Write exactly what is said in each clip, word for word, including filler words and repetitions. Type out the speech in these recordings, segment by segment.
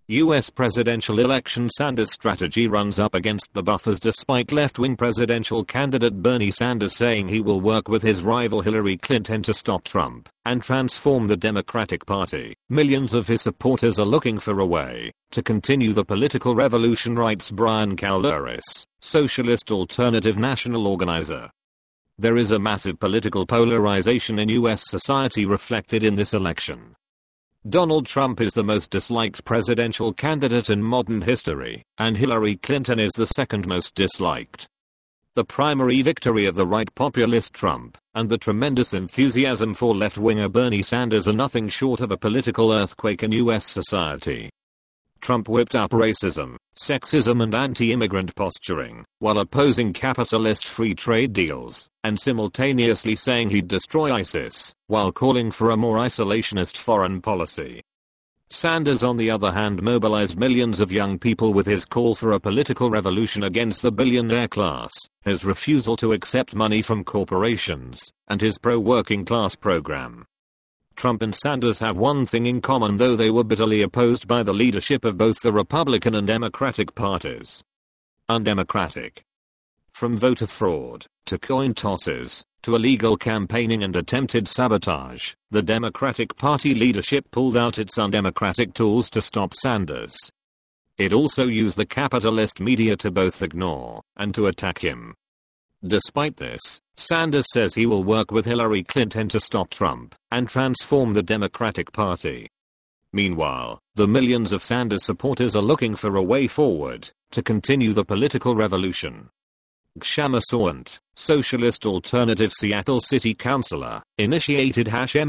U S presidential election. Sanders' strategy runs up against the buffers despite left-wing presidential candidate Bernie Sanders saying he will work with his rival Hillary Clinton to stop Trump and transform the Democratic Party. Millions of his supporters are looking for a way to continue the political revolution, writes Brian Calderis, Socialist Alternative National Organizer. There is a massive political polarization in U S society reflected in this election. Donald Trump is the most disliked presidential candidate in modern history, and Hillary Clinton is the second most disliked. The primary victory of the right populist Trump and the tremendous enthusiasm for left-winger Bernie Sanders are nothing short of a political earthquake in U S society. Trump whipped up racism, sexism and anti-immigrant posturing, while opposing capitalist free trade deals, and simultaneously saying he'd destroy ISIS, while calling for a more isolationist foreign policy. Sanders, on the other hand, mobilized millions of young people with his call for a political revolution against the billionaire class, his refusal to accept money from corporations, and his pro-working class program. Trump and Sanders have one thing in common, though they were bitterly opposed by the leadership of both the Republican and Democratic parties. Undemocratic. From voter fraud, to coin tosses, to illegal campaigning and attempted sabotage, the Democratic Party leadership pulled out its undemocratic tools to stop Sanders. It also used the capitalist media to both ignore and to attack him. Despite this, Sanders says he will work with Hillary Clinton to stop Trump and transform the Democratic Party. Meanwhile, the millions of Sanders supporters are looking for a way forward to continue the political revolution. Kshama Sawant, Socialist Alternative Seattle City Councilor, initiated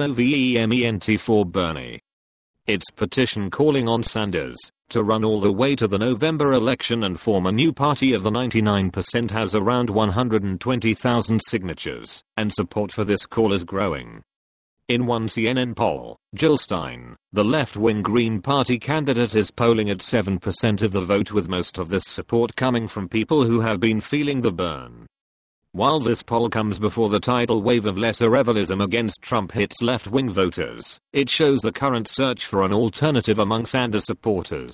movement for Bernie. Its petition calling on Sanders to run all the way to the November election and form a new party of the ninety-nine percent has around one hundred twenty thousand signatures, and support for this call is growing. In one C N N poll, Jill Stein, the left-wing Green Party candidate, is polling at seven percent of the vote, with most of this support coming from people who have been feeling the burn. While this poll comes before the tidal wave of lesser-evilism against Trump hits left-wing voters, it shows the current search for an alternative among Sanders supporters.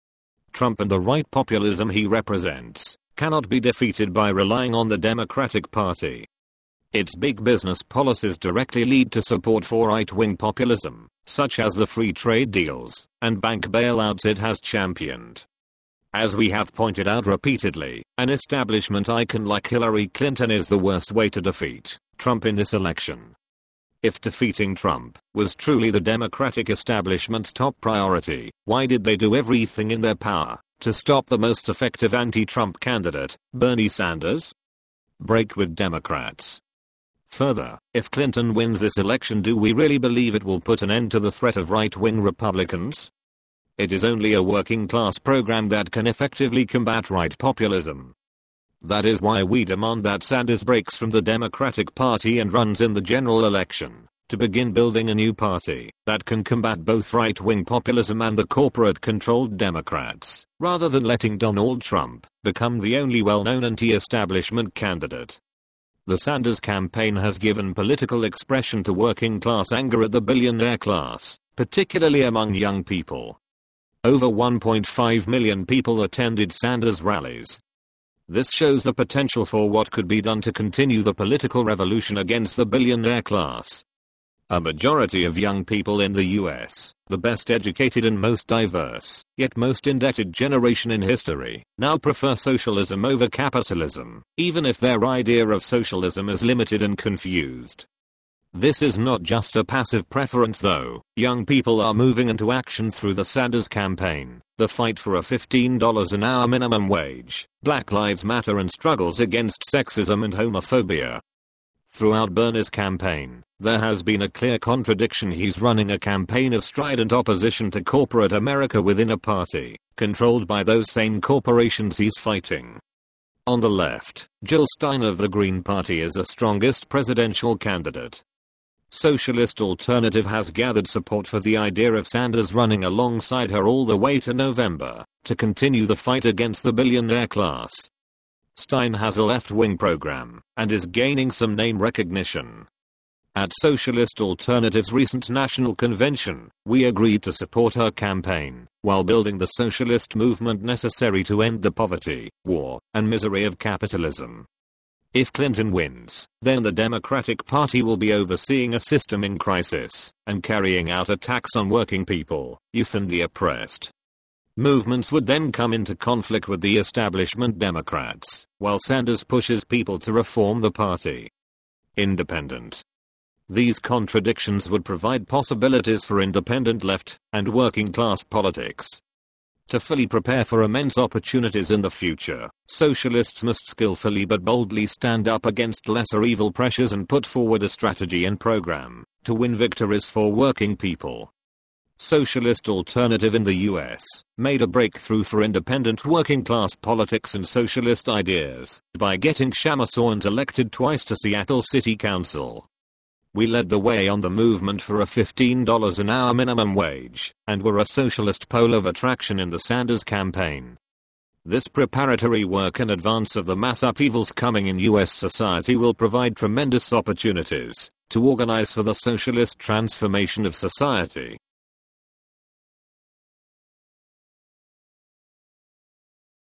Trump and the right populism he represents cannot be defeated by relying on the Democratic Party. Its big business policies directly lead to support for right-wing populism, such as the free trade deals and bank bailouts it has championed. As we have pointed out repeatedly, an establishment icon like Hillary Clinton is the worst way to defeat Trump in this election. If defeating Trump was truly the Democratic establishment's top priority, why did they do everything in their power to stop the most effective anti-Trump candidate, Bernie Sanders? Break with Democrats. Further, if Clinton wins this election, do we really believe it will put an end to the threat of right-wing Republicans? It is only a working-class program that can effectively combat right populism. That is why we demand that Sanders breaks from the Democratic Party and runs in the general election, to begin building a new party that can combat both right-wing populism and the corporate-controlled Democrats, rather than letting Donald Trump become the only well-known anti-establishment candidate. The Sanders campaign has given political expression to working-class anger at the billionaire class, particularly among young people. Over one point five million people attended Sanders rallies. This shows the potential for what could be done to continue the political revolution against the billionaire class. A majority of young people in the U S, the best educated and most diverse, yet most indebted generation in history, now prefer socialism over capitalism, even if their idea of socialism is limited and confused. This is not just a passive preference though. Young people are moving into action through the Sanders campaign, the fight for a fifteen dollars an hour minimum wage, Black Lives Matter, and struggles against sexism and homophobia. Throughout Bernie's campaign, there has been a clear contradiction. He's running a campaign of strident opposition to corporate America within a party controlled by those same corporations he's fighting. On the left, Jill Stein of the Green Party is the strongest presidential candidate. Socialist Alternative has gathered support for the idea of Sanders running alongside her all the way to November to continue the fight against the billionaire class. Stein has a left-wing program and is gaining some name recognition. At Socialist Alternative's recent national convention, we agreed to support her campaign, while building the socialist movement necessary to end the poverty, war, and misery of capitalism. If Clinton wins, then the Democratic Party will be overseeing a system in crisis, and carrying out attacks on working people, youth and the oppressed. Movements would then come into conflict with the establishment Democrats, while Sanders pushes people to reform the party. Independent. These contradictions would provide possibilities for independent left and working class politics. To fully prepare for immense opportunities in the future, socialists must skillfully but boldly stand up against lesser evil pressures and put forward a strategy and program to win victories for working people. Socialist Alternative in the U S made a breakthrough for independent working class politics and socialist ideas by getting Shamma Sawant elected twice to Seattle City Council. We led the way on the movement for a fifteen dollars an hour minimum wage, and were a socialist pole of attraction in the Sanders campaign. This preparatory work in advance of the mass upheavals coming in U S society will provide tremendous opportunities to organize for the socialist transformation of society.